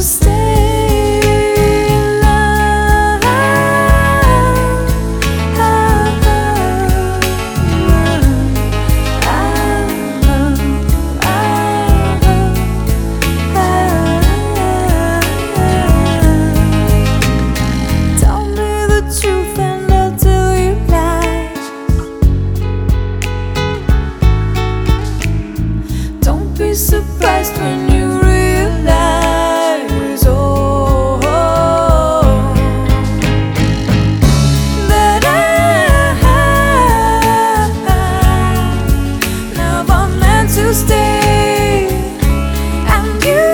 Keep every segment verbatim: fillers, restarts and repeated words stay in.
stay in love. Tell me the truth and I'll tell you lies. Don't be surprised when you realize, oh, that I never meant to stay, and you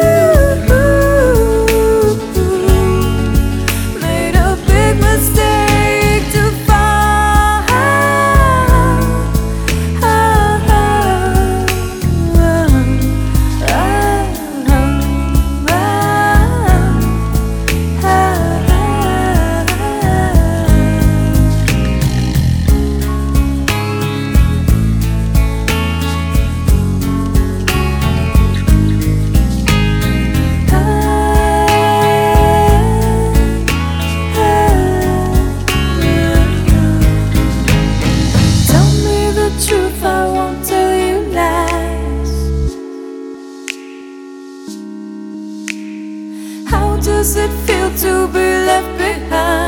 made a big mistake to fall. Tell me the truth, I won't tell you lies. How does it feel to be left behind?